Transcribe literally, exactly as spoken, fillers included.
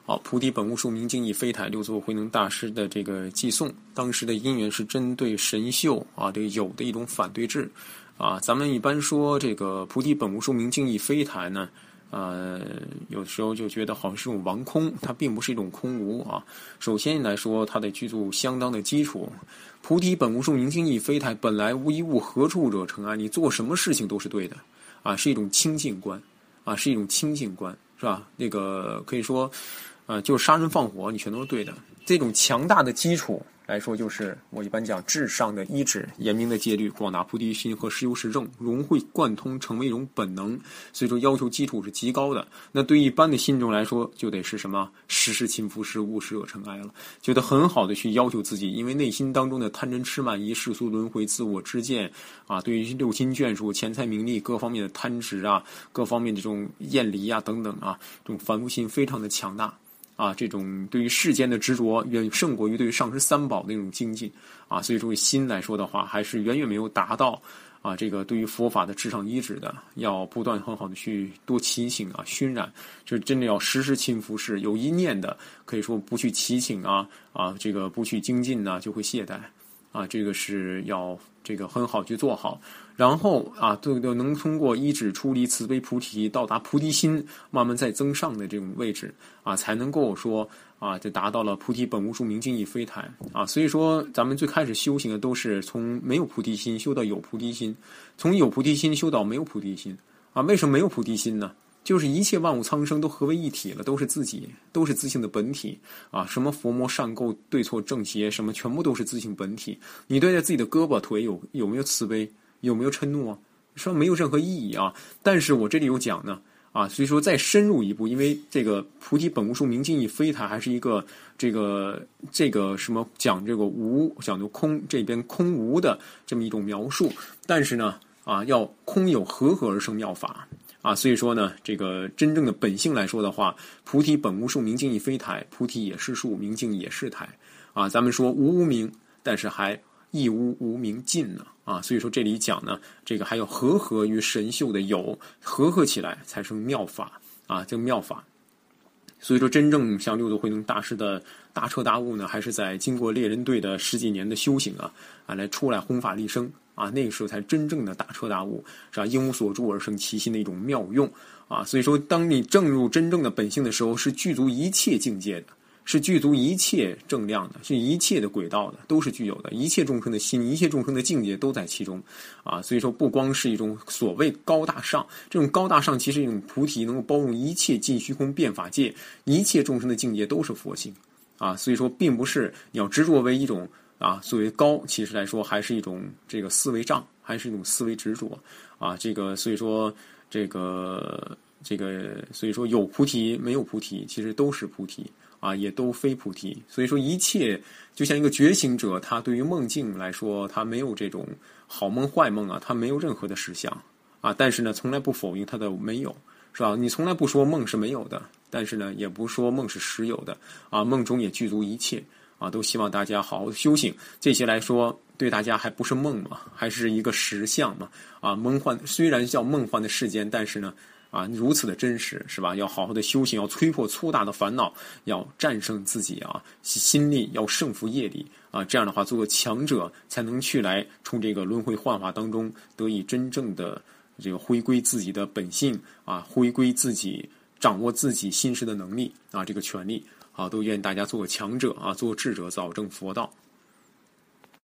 好，菩提本无树，明镜亦非台，六祖慧能大师的这个寄颂，当时的因缘是针对神秀啊这个有的一种反对制啊。咱们一般说这个菩提本无树，明镜亦非台呢，呃，有的时候就觉得好像是一种王空，它并不是一种空无啊。首先来说，它得具足相当的基础。菩提本无树，明镜亦非台，本来无一物，何处惹尘埃？你做什么事情都是对的啊，是一种清净观啊，是一种清净观，是吧？那个可以说。呃，就是杀人放火，你全都是对的。这种强大的基础来说，就是我一般讲至上的依止、严明的戒律、广大菩提心和实有实证融会贯通，成为一种本能。所以说，要求基础是极高的。那对一般的信众来说，就得是什么时时勤拂拭，勿使惹尘埃了，觉得很好的去要求自己，因为内心当中的贪嗔痴慢疑、世俗轮回、自我之见啊，对于六亲眷属、钱财名利各方面的贪执啊，各方面这种厌离啊等等啊，这种凡夫心非常的强大。啊，这种对于世间的执着远胜过于对于上师三宝的那种精进啊，所以说心来说的话，还是远远没有达到啊这个对于佛法的至上依止的，要不断很好的去多祈请啊熏染，就是真的要时时勤拂拭，有一念的可以说不去祈请啊啊这个不去精进呢、啊、就会懈怠啊，这个是要这个很好去做好。然后啊，对对，能通过依止出离慈悲菩提，到达菩提心慢慢在增上的这种位置啊，才能够说啊，就达到了菩提本无树，明镜亦非台啊。所以说，咱们最开始修行的都是从没有菩提心修到有菩提心，从有菩提心修到没有菩提心啊。为什么没有菩提心呢？就是一切万物苍生都合为一体了，都是自己，都是自性的本体啊！什么佛魔善垢、对错正邪，什么全部都是自性本体。你对待自己的胳膊腿有有没有慈悲？有没有嗔怒啊？说没有任何意义啊！但是我这里有讲呢啊，所以说再深入一步，因为这个菩提本无树，明镜亦非台，还是一个这个这个什么讲这个无讲究空这边空无的这么一种描述。但是呢啊，要空有和合而生妙法。啊，所以说呢，这个真正的本性来说的话，菩提本无树，明镜亦非台，菩提也是树，明镜也是台。啊，咱们说无无明，但是还亦无无明尽呢。啊，所以说这里讲呢，这个还要和合于神秀的有，和合起来才成妙法啊，这个妙法。所以说，真正像六祖慧能大师的大彻大悟呢，还是在经过猎人队的十几年的修行啊，啊，来出来弘法利生。啊，那个时候才真正的大彻大悟，是吧？因无所住而生其心的一种妙用啊！所以说，当你证入真正的本性的时候，是具足一切境界的，是具足一切正量的，是一切的轨道的，都是具有的。一切众生的心，一切众生的境界都在其中啊！所以说，不光是一种所谓高大上，这种高大上其实一种菩提，能够包容一切尽虚空变法界，一切众生的境界都是佛性啊！所以说，并不是你要执着为一种。啊，所谓高，其实来说还是一种这个思维障，还是一种思维执着啊。这个所以说，这个这个，所以说有菩提没有菩提，其实都是菩提啊，也都非菩提。所以说，一切就像一个觉醒者，他对于梦境来说，他没有这种好梦坏梦啊，他没有任何的实相啊。但是呢，从来不否定他的没有，是吧？你从来不说梦是没有的，但是呢，也不说梦是实有的啊。梦中也具足一切。啊，都希望大家好好的修行。这些来说，对大家还不是梦嘛，还是一个实相嘛。啊，梦幻虽然叫梦幻的世间，但是呢，啊，如此的真实，是吧？要好好的修行，要摧破粗大的烦恼，要战胜自己啊，心力要胜服业力啊。这样的话，做个强者，才能去来从这个轮回幻化当中得以真正的这个回归自己的本性啊，回归自己掌握自己心识的能力啊，这个权利。好，都愿大家做个强者啊，做智者，早证佛道。